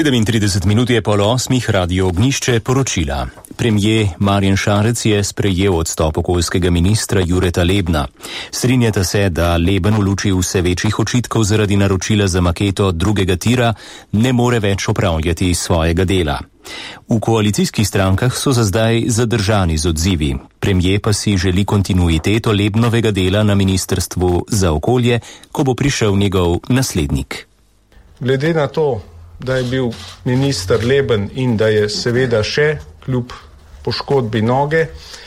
37 minut je pol 8, Radio Ognjišče poročila. Premijer Marjan Šarec je sprejel odstop okoljskega ministra Jureta Lebna. Strinjata se, da Leben v luči vse večjih očitkov zaradi naročila za maketo drugega tira ne more več opravljati svojega dela. V koalicijskih strankah so za zdaj zadržani z odzivi. Premijer pa si želi kontinuiteto Lebnovega dela na Ministrstvu za okolje, ko bo prišel njegov naslednik. Glede na to, da je bil minister Leben in da je seveda še, kljub poškodbi noge,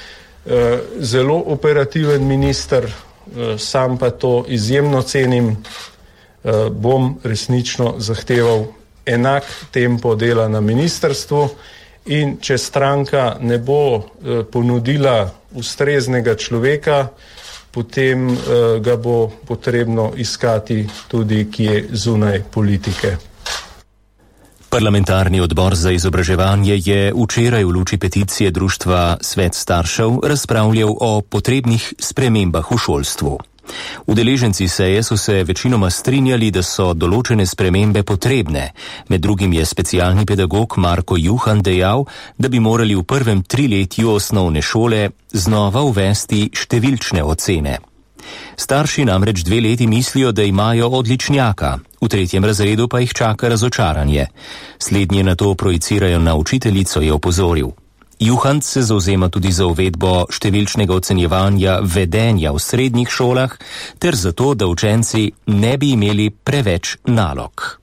zelo operativen minister, sam pa to izjemno cenim, bom resnično zahteval enak tempo dela na ministrstvu in če stranka ne bo ponudila ustreznega človeka, potem ga bo potrebno iskati tudi kje zunaj politike. Parlamentarni odbor za izobraževanje je včeraj v luči peticije društva Svet staršev razpravljal o potrebnih spremembah v šolstvu. Udeleženci seje so se večinoma strinjali, da so določene spremembe potrebne. Med drugim je specialni pedagog Marko Juhan dejal, da bi morali v prvem triletju osnovne šole znova uvesti številčne ocene. Starši namreč 2 leti mislijo, da imajo odličnjaka, v 3. razredu pa jih čaka razočaranje. Slednje na to projicirajo na učiteljico, je opozoril. Juhan se zavzema tudi za uvedbo številčnega ocenjevanja vedenja v srednjih šolah ter za to, da učenci ne bi imeli preveč nalog.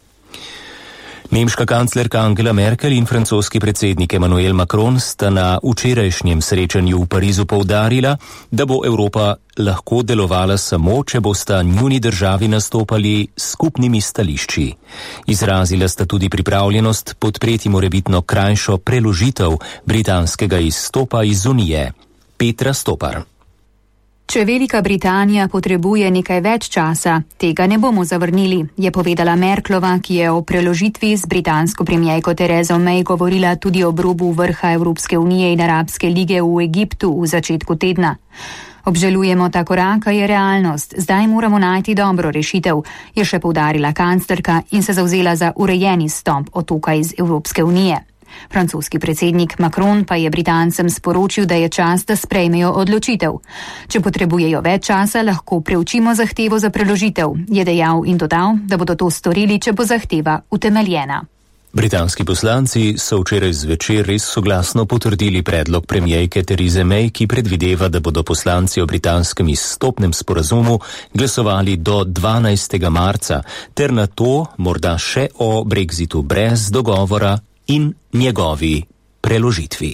Nemška kanclerka Angela Merkel in francoski predsednik Emmanuel Macron sta na včerajšnjem srečanju v Parizu poudarila, da bo Evropa lahko delovala samo, če bosta njuni državi nastopali skupnimi stališči. Izrazila sta tudi pripravljenost podpreti morebitno krajšo preložitev britanskega izstopa iz Unije. Petra Stopar. Če Velika Britanija potrebuje nekaj več časa, tega ne bomo zavrnili, je povedala Merklova, ki je o preložitvi z britansko premierko Terezo May govorila tudi ob robu vrha Evropske unije in Arabske lige v Egiptu v začetku tedna. Obžalujemo ta korak, je realnost, zdaj moramo najti dobro rešitev, je še poudarila kanclerka in se zavzela za urejen izstop otoka iz Evropske unije. Francoski predsednik Macron pa je Britancem sporočil, da je čas, da sprejmejo odločitev. Če potrebujejo več časa, lahko preučimo zahtevo za preložitev, je dejal in dodal, da bodo to storili, če bo zahteva utemeljena. Britanski poslanci so včeraj zvečer res soglasno potrdili predlog premierke Therese May, ki predvideva, da bodo poslanci o britanskem izstopnem sporazumu glasovali do 12. marca, ter na to morda še o brexitu brez dogovora in njegovi preložitvi.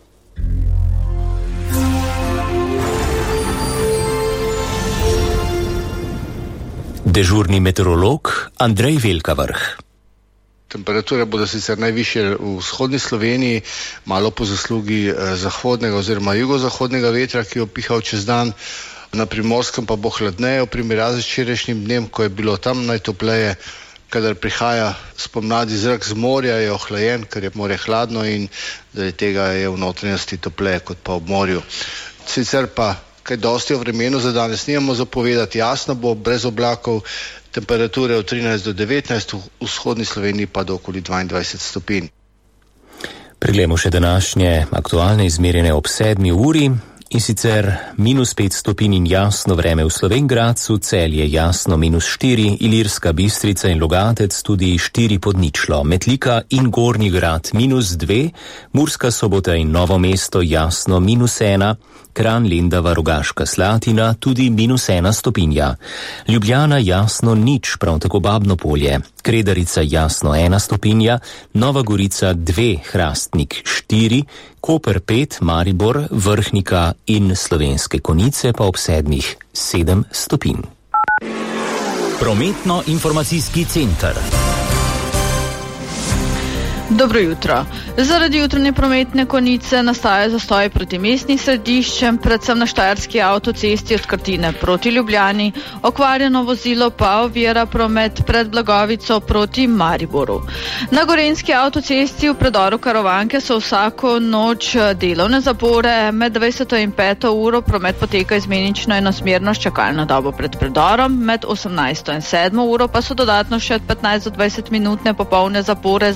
Dežurni meteorolog Andrej Velkavrh. Temperature bodo sicer najvišje v vzhodni Sloveniji, malo po zaslugi zahodnega oziroma jugozahodnega vetra, ki je pihal čez dan. Na Primorskem pa bo hladneje v primerjavi z včerajšnjim dnem, ko je bilo tam najtopleje. Kadar prihaja spomladi zrak z morja, je ohlajen, ker je morje hladno in zaradi tega je v notranjosti topleje kot pa ob morju. Sicer pa kaj dosti o vremenu za danes nimamo zapovedati, jasno bo, brez oblakov, temperature od 13 do 19, v vzhodni Sloveniji pa do okoli 22 stopinj. Preglejmo še današnje aktualne izmerjene ob 7 uri. In sicer -5 stopinj in jasno vreme v Slovenj Gradcu, Celje jasno -4, Ilirska Bistrica in Logatec tudi 4 pod ničlo, Metlika in Gornji Grad -2, Murska Sobota in Novo mesto jasno -1, Kranj, Lendava, Rogaška Slatina tudi -1 stopinja, Ljubljana jasno 0, prav tako Babno Polje, Kredarica jasno 1 stopinja, Nova Gorica 2, Hrastnik 4, Koper 5, Maribor, Vrhnika in Slovenske Konjice pa ob 7 stopinj. Prometno-informacijski center. Dobro jutro. Zaradi jutranje prometne konice nastaja zastoj proti mestnim središčem, predvsem na Štajerski avtocesti od Škrtine proti Ljubljani, okvarjeno vozilo pa ovira promet pred Blagovico proti Mariboru. Na Gorenjski avtocesti v predoru Karovanke so vsako noč delovne zapore, med 20. in 5. uro promet poteka izmenično enosmerno s čakalno dobo pred predorom, med 18. in 7. uro pa so dodatno še 15 do 20 minutne popolne zapore